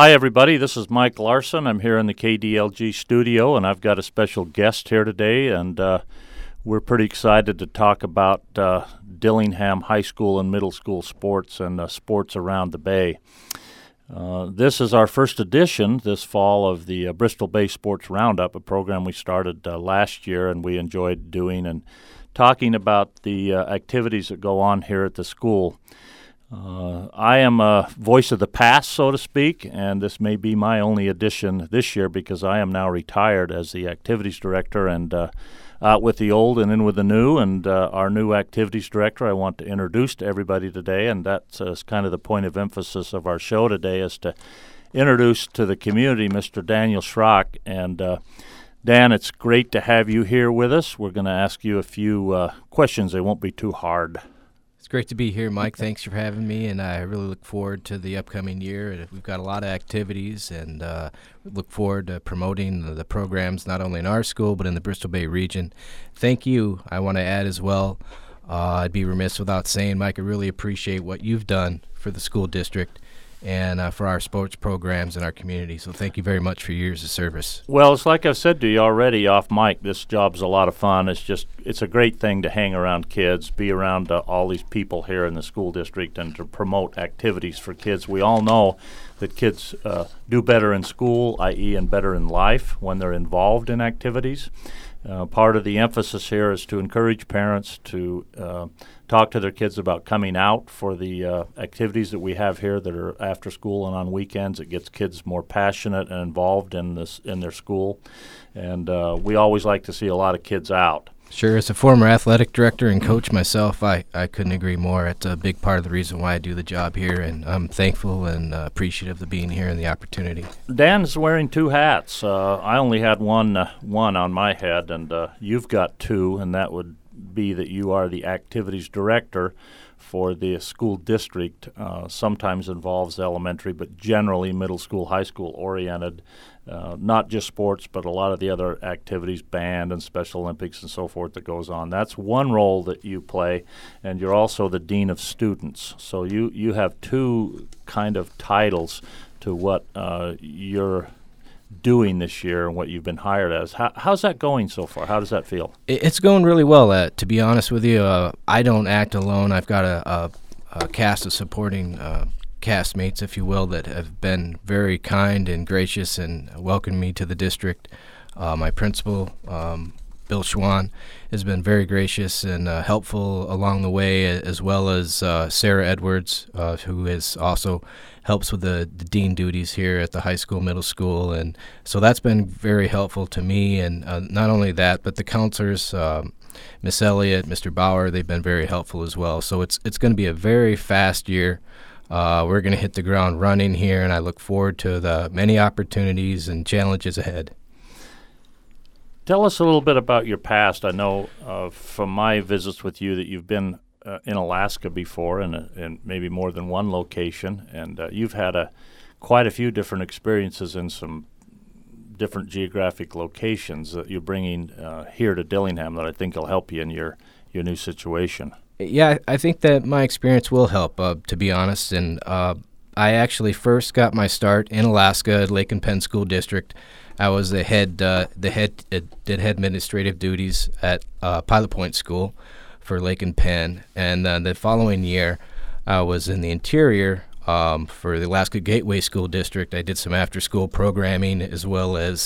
Hi, everybody. This is Mike Larson. I'm here in the KDLG studio, and I've got a special guest here today, and we're pretty excited to talk about Dillingham High School and middle school sports and sports around the Bay. This is our first edition this fall of the Bristol Bay Sports Roundup, a program we started last year and we enjoyed doing and talking about the activities that go on here at the school. I am a voice of the past, so to speak, and this may be my only edition this year because I am now retired as the activities director and out with the old and in with the new. And our new activities director I want to introduce to everybody today, and that's kind of the point of emphasis of our show today, is to introduce to the community Mr. Daniel Schrock. And Dan, it's great to have you here with us. We're going to ask you a few questions. They won't be too hard. It's great to be here, Mike. Thanks for having me, and I really look forward to the upcoming year. We've got a lot of activities, and look forward to promoting the programs not only in our school but in the Bristol Bay region. Thank you. I want to add as well, I'd be remiss without saying, Mike, I really appreciate what you've done for the school district and for our sports programs in our community. So thank you very much for your years of service. Well, it's like I've said to you already off mic, this job's a lot of fun. It's a great thing to hang around kids, be around all these people here in the school district and to promote activities for kids. We all know that kids do better in school, i.e. and better in life when they're involved in activities. Part of the emphasis here is to encourage parents to talk to their kids about coming out for the activities that we have here that are after school and on weekends. It gets kids more passionate and involved in their school, and we always like to see a lot of kids out. Sure. As a former athletic director and coach myself, I couldn't agree more. It's a big part of the reason why I do the job here, and I'm thankful and appreciative of being here and the opportunity. Dan's wearing two hats. I only had one on my head, and you've got two, and that would be that you are the activities director for the school district. Sometimes involves elementary, but generally middle school, high school oriented. Not just sports, but a lot of the other activities, band and Special Olympics and so forth that goes on. That's one role that you play, and you're also the dean of students. So you have two kind of titles to what you're doing this year and what you've been hired as. How's that going so far? How does that feel? It's going really well. To be honest with you, I don't act alone. I've got a cast of supporting castmates, if you will, that have been very kind and gracious and welcomed me to the district. My principal, Bill Schwan, has been very gracious and helpful along the way, as well as Sarah Edwards, who is also helps with the dean duties here at the high school, middle school, and so that's been very helpful to me. And not only that, but the counselors, Miss Elliott, Mr. Bauer, they've been very helpful as well. So it's going to be a very fast year. We're going to hit the ground running here, and I look forward to the many opportunities and challenges ahead. Tell us a little bit about your past. I know from my visits with you that you've been in Alaska before in maybe more than one location, and you've had quite a few different experiences in some different geographic locations that you're bringing here to Dillingham that I think will help you in your new situation. Yeah, I think that my experience will help, to be honest, and I actually first got my start in Alaska at Lake and Penn School District. I was did head administrative duties at Pilot Point School for Lake and Penn, and the following year I was in the interior for the Alaska Gateway School District. I did some after-school programming as well as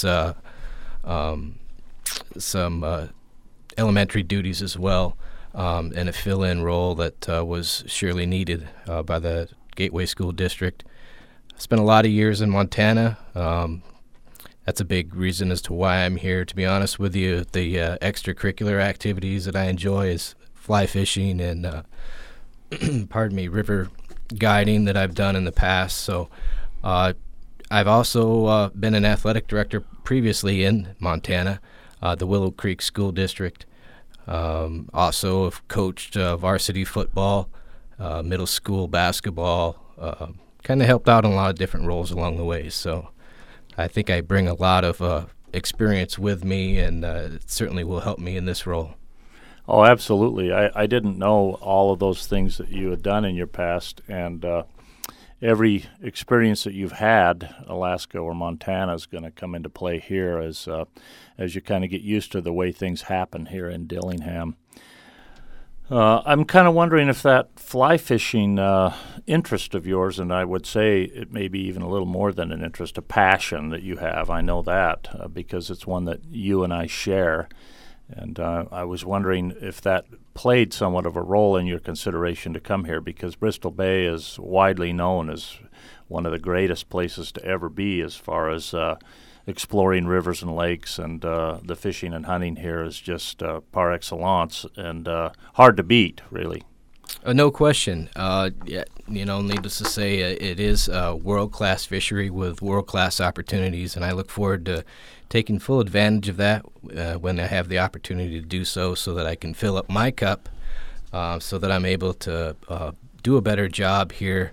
some elementary duties as well, and a fill-in role that was surely needed by the Gateway School District. I spent a lot of years in Montana. That's a big reason as to why I'm here, to be honest with you. The extracurricular activities that I enjoy is fly fishing and, river guiding that I've done in the past. So I've also been an athletic director previously in Montana, the Willow Creek School District. Also have coached varsity football, middle school basketball, kind of helped out in a lot of different roles along the way. So I think I bring a lot of experience with me, and it certainly will help me in this role. Oh, absolutely. I didn't know all of those things that you had done in your past, and every experience that you've had, Alaska or Montana, is going to come into play here as you kind of get used to the way things happen here in Dillingham. I'm kind of wondering if that fly fishing interest of yours, and I would say it may be even a little more than an interest, a passion that you have. I know that because it's one that you and I share. And I was wondering if that played somewhat of a role in your consideration to come here, because Bristol Bay is widely known as one of the greatest places to ever be as far as exploring rivers and lakes, and the fishing and hunting here is just par excellence and hard to beat, really. No question. Needless to say, it is a world-class fishery with world-class opportunities, and I look forward to taking full advantage of that when I have the opportunity to do so that I can fill up my cup so that I'm able to do a better job here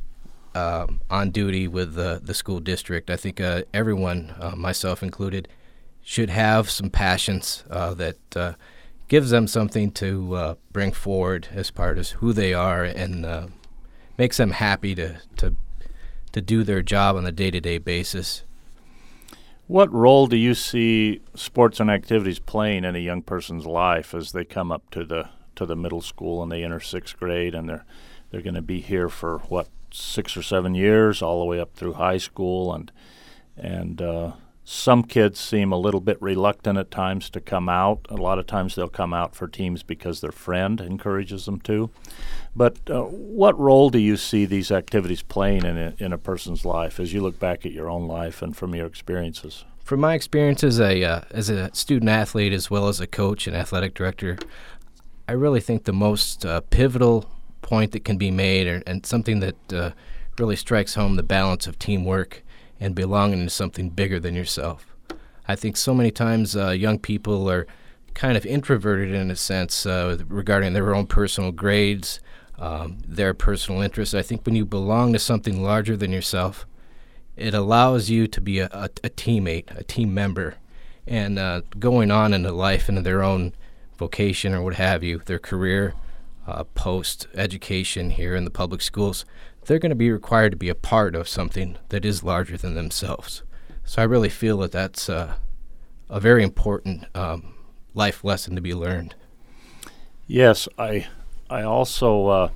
on duty with the school district. I think everyone, myself included, should have some passions that gives them something to bring forward as part of who they are, and makes them happy to do their job on a day-to-day basis. What role do you see sports and activities playing in a young person's life as they come up to the middle school and they enter sixth grade, and they're going to be here for 6 or 7 years, all the way up through high school, and some kids seem a little bit reluctant at times to come out. A lot of times they'll come out for teams because their friend encourages them to. But what role do you see these activities playing in a person's life as you look back at your own life and from your experiences? From my experience as a student athlete as well as a coach and athletic director, I really think the most pivotal point that can be made, and something that really strikes home the balance of teamwork and belonging to something bigger than yourself. I think so many times young people are kind of introverted in a sense regarding their own personal grades, their personal interests. I think when you belong to something larger than yourself, it allows you to be a teammate, a team member, and going on into life, into their own vocation or what have you, their career, post-education here in the public schools, they're going to be required to be a part of something that is larger than themselves. So I really feel that that's a very important life lesson to be learned. Yes, I also,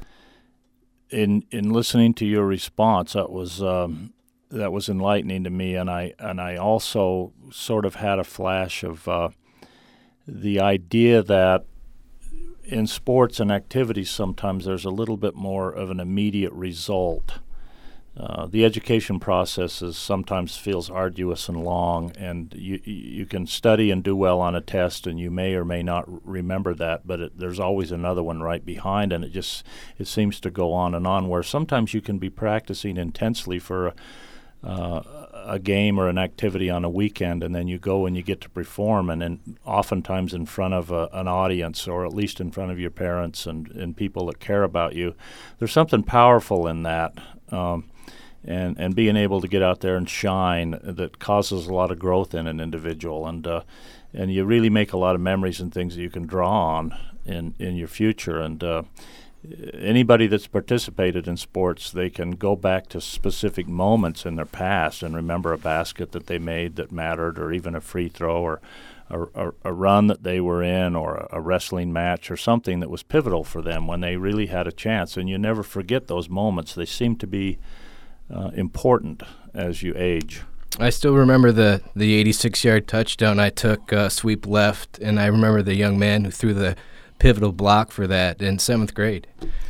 in listening to your response, that was enlightening to me, and I also sort of had a flash of the idea that in sports and activities sometimes there's a little bit more of an immediate result. The education process sometimes feels arduous and long, and you can study and do well on a test, and you may or may not remember that, but there's always another one right behind, and it seems to go on and on, where sometimes you can be practicing intensely for a game or an activity on a weekend, and then you go and you get to perform, and then oftentimes in front of an audience, or at least in front of your parents and people that care about you. There's something powerful in that, and being able to get out there and shine that causes a lot of growth in an individual, and you really make a lot of memories and things that you can draw on in your future. And anybody that's participated in sports, they can go back to specific moments in their past and remember a basket that they made that mattered, or even a free throw, or a run that they were in, or a wrestling match, or something that was pivotal for them when they really had a chance. And you never forget those moments. They seem to be important as you age. I still remember the 86-yard touchdown I took, sweep left, and I remember the young man who threw the pivotal block for that in 7th grade.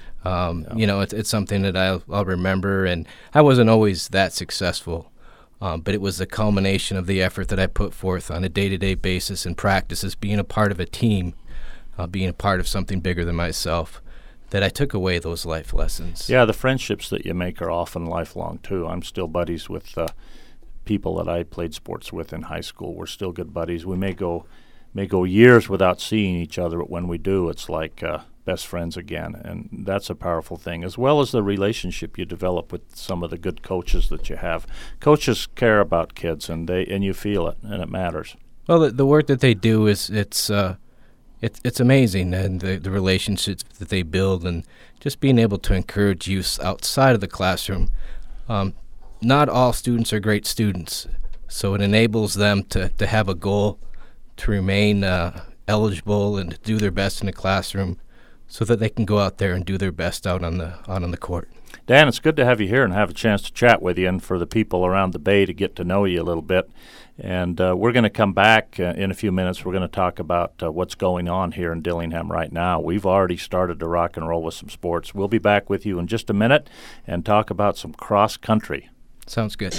It's something that I'll remember, and I wasn't always that successful, but it was the culmination of the effort that I put forth on a day-to-day basis in practices, being a part of a team, being a part of something bigger than myself, that I took away those life lessons. Yeah, the friendships that you make are often lifelong, too. I'm still buddies with people that I played sports with in high school. We're still good buddies. We may go years without seeing each other, but when we do, it's like best friends again, and that's a powerful thing, as well as the relationship you develop with some of the good coaches that you have. Coaches care about kids, and you feel it, and it matters. Well, the work that they do it's It's amazing, and the relationships that they build, and just being able to encourage youth outside of the classroom. Not all students are great students, so it enables them to have a goal, to remain eligible and to do their best in the classroom, so that they can go out there and do their best out on the court. Dan, it's good to have you here and have a chance to chat with you, and for the people around the Bay to get to know you a little bit. And we're going to come back in a few minutes. We're going to talk about what's going on here in Dillingham right now. We've already started to rock and roll with some sports. We'll be back with you in just a minute and talk about some cross country. Sounds good.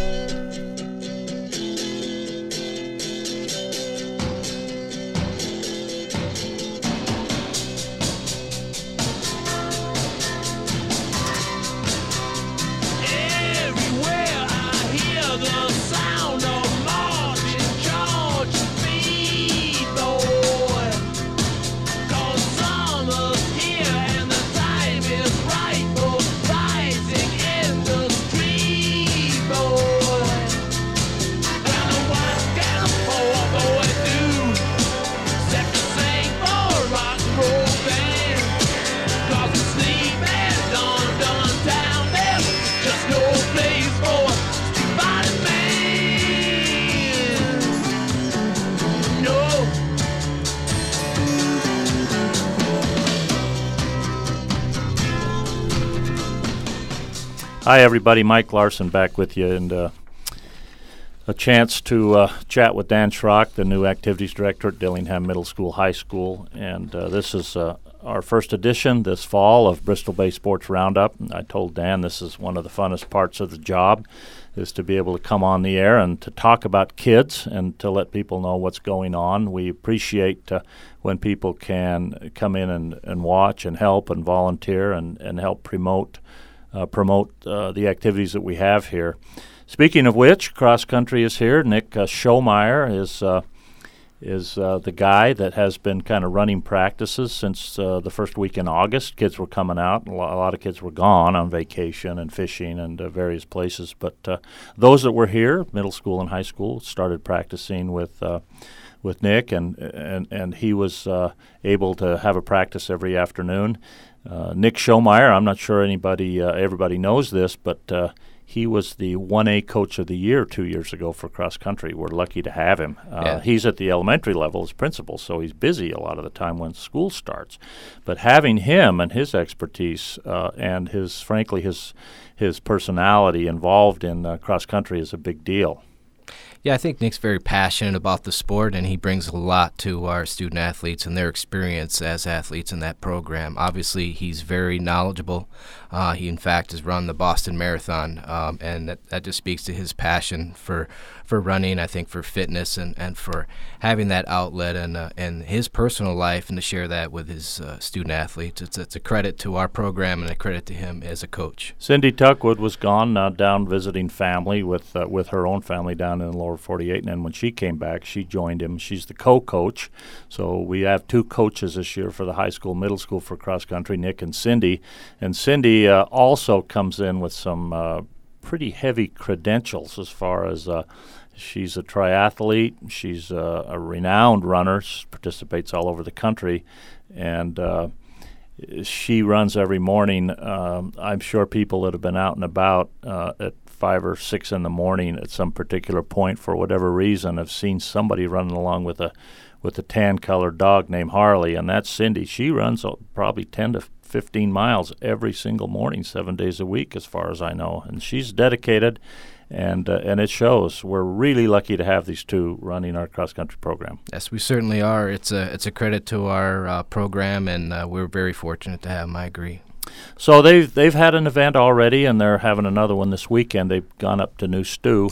Hi, everybody. Mike Larson back with you, and a chance to chat with Dan Schrock, the new activities director at Dillingham Middle School, High School. And this is our first edition this fall of Bristol Bay Sports Roundup. I told Dan this is one of the funnest parts of the job, is to be able to come on the air and to talk about kids and to let people know what's going on. We appreciate when people can come in and watch and help and volunteer and help promote the activities that we have here. Speaking of which, cross country is here. Nick Schomeyer is the guy that has been kind of running practices since the first week in August. Kids were coming out. A lot of kids were gone on vacation and fishing and various places. But those that were here, middle school and high school, started practicing with Nick, and he was able to have a practice every afternoon. Nick Schomeyer, I'm not sure everybody knows this, but he was the 1A Coach of the Year 2 years ago for cross country. We're lucky to have him. He's at the elementary level as principal, so he's busy a lot of the time when school starts. But having him and his expertise and his personality involved in cross country is a big deal. Yeah, I think Nick's very passionate about the sport, and he brings a lot to our student athletes and their experience as athletes in that program. Obviously, he's very knowledgeable. He, in fact, has run the Boston Marathon, and that just speaks to his passion for running, I think, for fitness and for having that outlet and his personal life, and to share that with his student athletes. It's a credit to our program and a credit to him as a coach. Cindy Tuckwood was gone, down visiting family with her own family down in the lower 48, and then when she came back, she joined him. She's the co-coach, so we have two coaches this year for the high school, middle school for cross country, Nick and Cindy. And Cindy also comes in with some pretty heavy credentials as far as she's a triathlete. She's a renowned runner, participates all over the country, and she runs every morning. I'm sure people that have been out and about at 5 or 6 in the morning at some particular point for whatever reason have seen somebody running along with a tan-colored dog named Harley, and that's Cindy. She runs probably 10 to 15 miles every single morning, 7 days a week, as far as I know, and she's dedicated, and it shows. We're really lucky to have these two running our cross-country program. Yes, we certainly are. It's a credit to our program, and we're very fortunate to have them, I agree. So they've had an event already, and they're having another one this weekend. They've gone up to New Stew,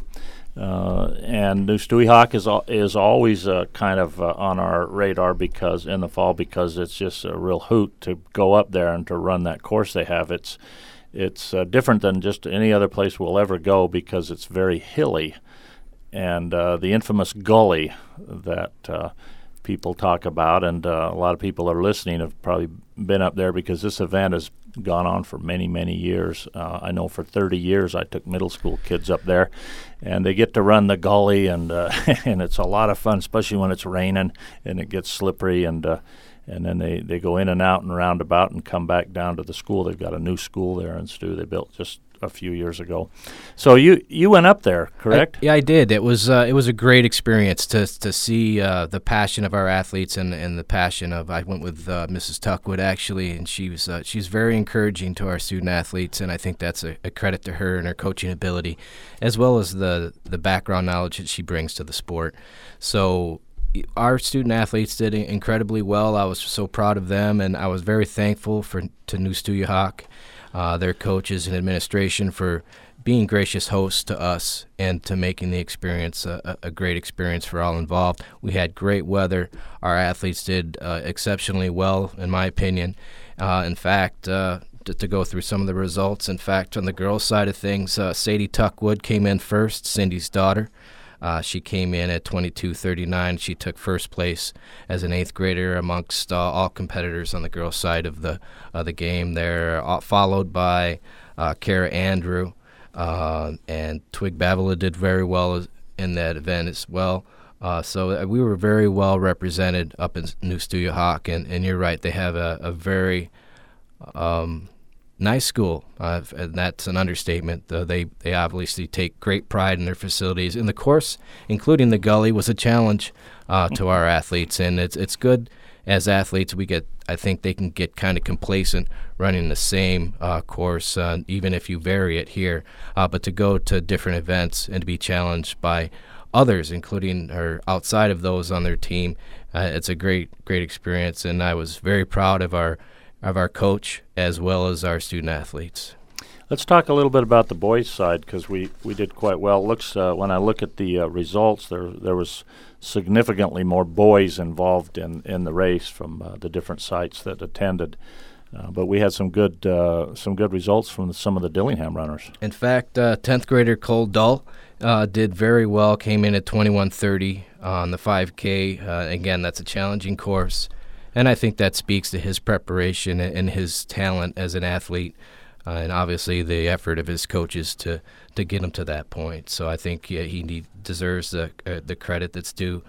and New Stewehawk is always kind of on our radar because in the fall, because it's just a real hoot to go up there and to run that course they have. It's different than just any other place we'll ever go because it's very hilly, and the infamous gully that people talk about, and a lot of people that are listening have probably been up there because this event has gone on for many, many years. I know for 30 years I took middle school kids up there, and they get to run the gully, and and it's a lot of fun, especially when it's raining and it gets slippery, and then they go in and out and roundabout and come back down to the school. They've got a new school there in Stu they built just a few years ago. So you went up there, correct? Yeah, I did. It was a great experience to see the passion of our athletes and the passion of. I went with Mrs. Tuckwood actually, and she's very encouraging to our student athletes, and I think that's a credit to her and her coaching ability, as well as the background knowledge that she brings to the sport. So our student athletes did incredibly well. I was so proud of them, and I was very thankful to New Stuyahok, their coaches and administration, for being gracious hosts to us and to making the experience a great experience for all involved. We had great weather. Our athletes did exceptionally well, in my opinion. In fact, to go through some of the results, in fact, on the girls' side of things, Sadie Tuckwood came in first, Cindy's daughter. She came in at 22:39. She took first place as an eighth grader amongst all competitors on the girls' side of the game there, followed by Kara Andrew, and Twig Babila did very well in that event as well. So we were very well represented up in New Stuyahok, and you're right, they have a very nice school, and that's an understatement. They obviously take great pride in their facilities. And the course, including the gully, was a challenge to our athletes, and it's good as athletes. I think they can get kind of complacent running the same course, even if you vary it here. But to go to different events and to be challenged by others, including or outside of those on their team, it's a great experience, and I was very proud of our coach as well as our student athletes. Let's talk a little bit about the boys' side, because we did quite well. It looks when I look at the results, there was significantly more boys involved in the race from the different sites that attended. But we had some good results from some of the Dillingham runners. In fact, 10th grader Cole Dull did very well, came in at 21:30 on the 5K. Again, that's a challenging course, and I think that speaks to his preparation and his talent as an athlete, and obviously the effort of his coaches to get him to that point. So I think he deserves the credit that's due.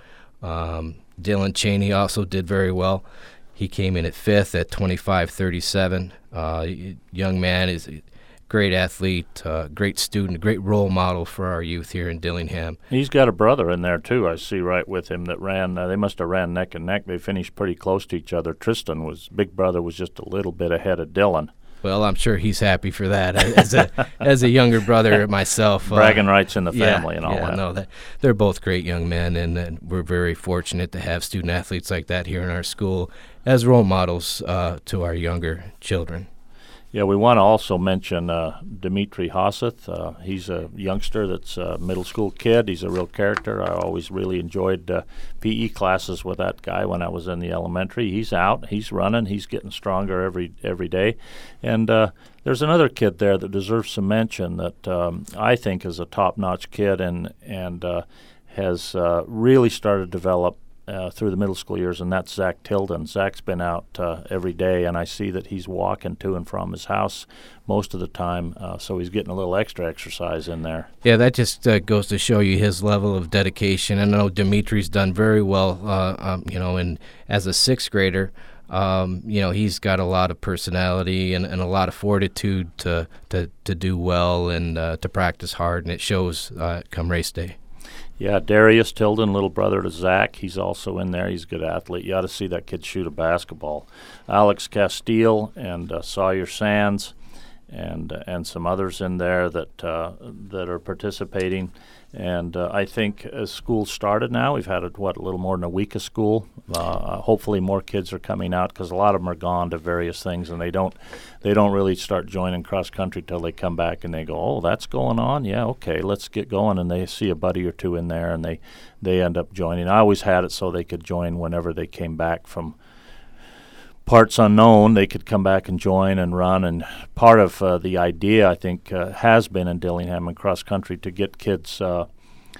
Dylan Cheney also did very well. He came in at 5th at 25:37. Young man is a great athlete, great student, great role model for our youth here in Dillingham. He's got a brother in there, too, I see right with him that ran. They must have ran neck and neck. They finished pretty close to each other. Big brother was just a little bit ahead of Dylan. Well, I'm sure he's happy for that. As a younger brother myself, bragging rights in the family and all that. No, they're both great young men, and we're very fortunate to have student athletes like that here in our school as role models to our younger children. Yeah, we want to also mention Dimitri Hosseth. He's a youngster that's a middle school kid. He's a real character. I always really enjoyed PE classes with that guy when I was in the elementary. He's out. He's running. He's getting stronger every day. And there's another kid there that deserves some mention that I think is a top-notch kid and has really started to develop through the middle school years, and that's Zach Tilden. Zach's been out every day, and I see that he's walking to and from his house most of the time, so he's getting a little extra exercise in there. Yeah, that just goes to show you his level of dedication. I know Dimitri's done very well, and as a 6th grader, he's got a lot of personality and a lot of fortitude to do well and to practice hard, and it shows come race day. Yeah, Darius Tilden, little brother to Zach, he's also in there. He's a good athlete. You ought to see that kid shoot a basketball. Alex Castile and Sawyer Sands and some others in there that are participating. And I think as school started now, we've had a little more than a week of school. Hopefully more kids are coming out because a lot of them are gone to various things, and they don't really start joining cross country till they come back and they go, oh, that's going on? Yeah, okay, let's get going. And they see a buddy or two in there, and they end up joining. I always had it so they could join whenever they came back from parts unknown. They could come back and join and run. And part of the idea, I think, has been in Dillingham and cross country to get kids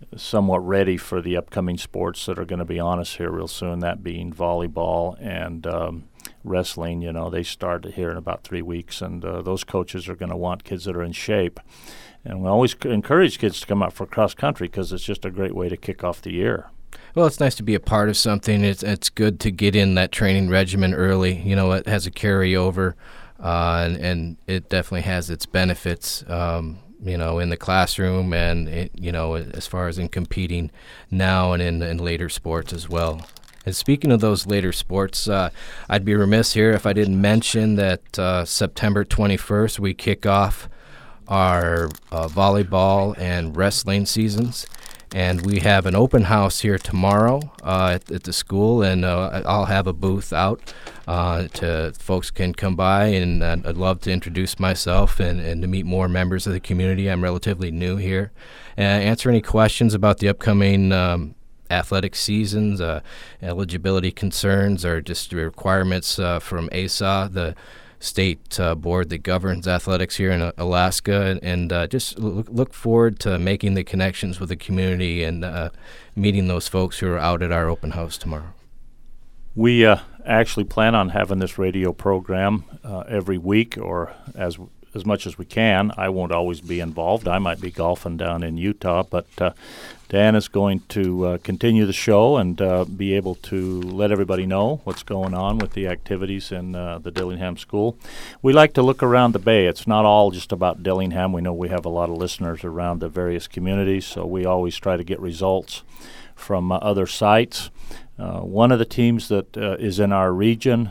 somewhat ready for the upcoming sports that are going to be on us here real soon, that being volleyball and wrestling. They start here in about 3 weeks, and those coaches are going to want kids that are in shape. And we always encourage kids to come out for cross country because it's just a great way to kick off the year. Well, it's nice to be a part of something. It's good to get in that training regimen early. It has a carryover, and it definitely has its benefits, in the classroom and, as far as in competing now and in later sports as well. And speaking of those later sports, I'd be remiss here if I didn't mention that September 21st we kick off our volleyball and wrestling seasons. And we have an open house here tomorrow at the school, and I'll have a booth out to folks can come by, and I'd love to introduce myself and to meet more members of the community. I'm relatively new here. Answer any questions about the upcoming athletic seasons, eligibility concerns, or just requirements from ASA, the state board that governs athletics here in Alaska, and just look forward to making the connections with the community and meeting those folks who are out at our open house tomorrow. We actually plan on having this radio program every week, or as much as we can. I won't always be involved. I might be golfing down in Utah, but Dan is going to continue the show and be able to let everybody know what's going on with the activities in the Dillingham School. We like to look around the Bay. It's not all just about Dillingham. We know we have a lot of listeners around the various communities, so we always try to get results from other sites. One of the teams that is in our region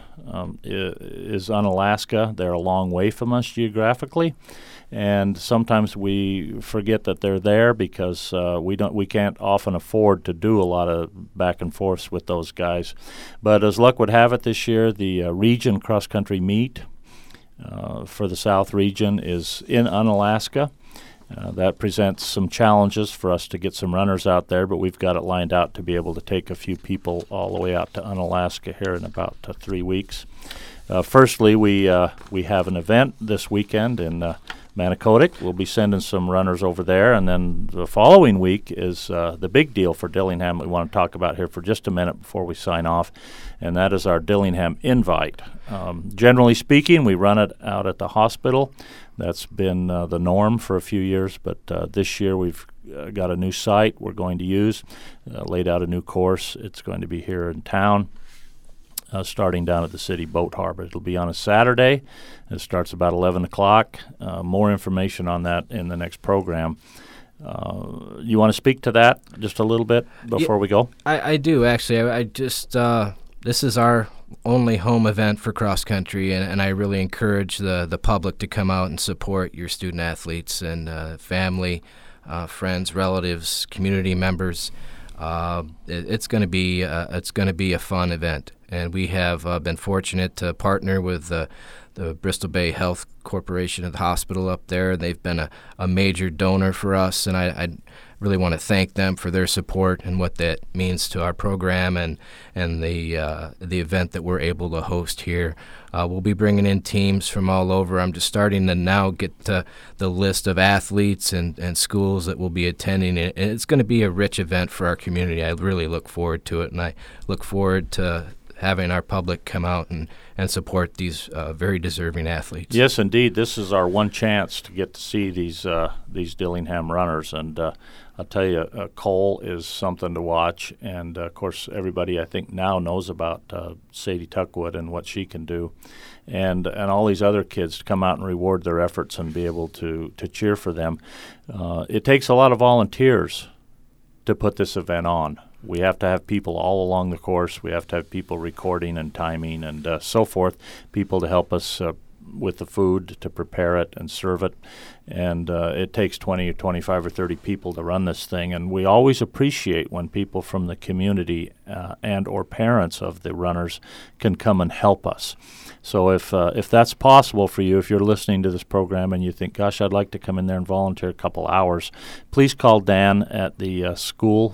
is Unalaska. They're a long way from us geographically, and sometimes we forget that they're there because we can't often afford to do a lot of back and forths with those guys. But as luck would have it, this year the region cross country meet for the South region is in Unalaska. That presents some challenges for us to get some runners out there, but we've got it lined out to be able to take a few people all the way out to Unalaska here in about 3 weeks. Firstly, we have an event this weekend in Manicodic. We'll be sending some runners over there, and then the following week is the big deal for Dillingham we want to talk about here for just a minute before we sign off, and that is our Dillingham Invite. Generally speaking, we run it out at the hospital. That's been the norm for a few years, but this year we've got a new site we're going to use, laid out a new course. It's going to be here in town, starting down at the city boat harbor. It'll be on a Saturday. It starts about 11 o'clock. More information on that in the next program. You want to speak to that just a little bit before we go? I do, actually. I just this is our only home event for cross country, and I really encourage the public to come out and support your student athletes and family, friends, relatives, community members. It's going to be a fun event, and we have been fortunate to partner with the Bristol Bay Health Corporation at the hospital up there. They've been a major donor for us, and I really want to thank them for their support and what that means to our program and the event that we're able to host here. We'll be bringing in teams from all over. I'm just starting to now get the list of athletes and schools that will be attending it. And it's going to be a rich event for our community. I really look forward to it, and I look forward to having our public come out and support these very deserving athletes. Yes, indeed. This is our one chance to get to see these Dillingham runners, and I'll tell you, Cole is something to watch, and of course everybody I think now knows about Sadie Tuckwood and what she can do, and all these other kids to come out and reward their efforts and be able to cheer for them. It takes a lot of volunteers to put this event on. We have to have people all along the course. We have to have people recording and timing and so forth, people to help us with the food, to prepare it and serve it. And it takes 20 or 25 or 30 people to run this thing. And we always appreciate when people from the community and or parents of the runners can come and help us. So if that's possible for you, if you're listening to this program and you think, gosh, I'd like to come in there and volunteer a couple hours, please call Dan at the school,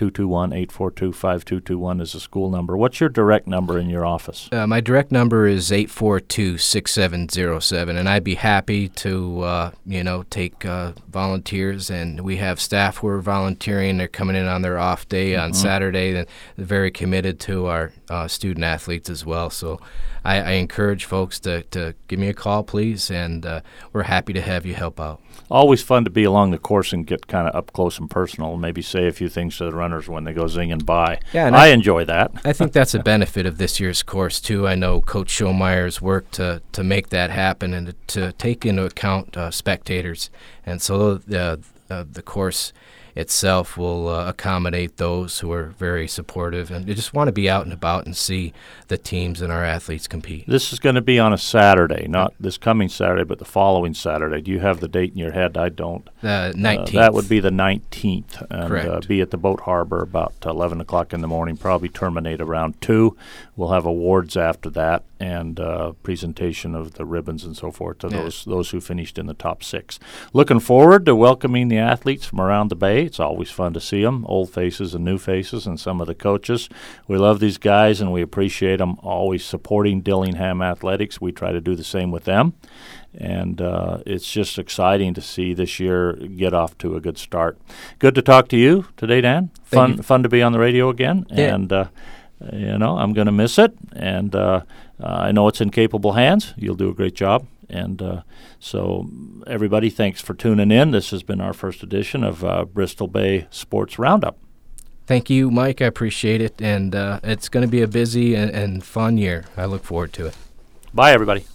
5221-842-5221 is the school number. What's your direct number in your office? My direct number is 842-6707, and I'd be happy to take volunteers, and we have staff who are volunteering. They're coming in on their off day on Saturday, and they're very committed to our student athletes as well. So I encourage folks to give me a call, please, and we're happy to have you help out. Always fun to be along the course and get kind of up close and personal, and maybe say a few things to the runners when they go zinging by. Yeah, and I enjoy that. I think that's a benefit of this year's course, too. I know Coach Schollmeyer's worked to make that happen and to take into account spectators. And so the course itself will accommodate those who are very supportive and they just want to be out and about and see the teams and our athletes compete. This is going to be on a Saturday, not this coming Saturday, but the following Saturday. Do you have the date in your head? I don't. 19th. That would be the 19th. And, correct. Be at the Boat Harbor about 11 o'clock in the morning, probably terminate around 2. We'll have awards after that and presentation of the ribbons and so forth to those who finished in the top 6. Looking forward to welcoming the athletes from around the Bay. It's always fun to see them, old faces and new faces, and some of the coaches. We love these guys, and we appreciate them always supporting Dillingham Athletics. We try to do the same with them, and it's just exciting to see this year get off to a good start. Good to talk to you today, Dan. Fun to be on the radio again, and I'm going to miss it, and I know it's in capable hands. You'll do a great job. And so everybody, thanks for tuning in. This has been our first edition of Bristol Bay Sports Roundup. Thank you, Mike. I appreciate it. And it's going to be a busy and fun year. I look forward to it. Bye, everybody.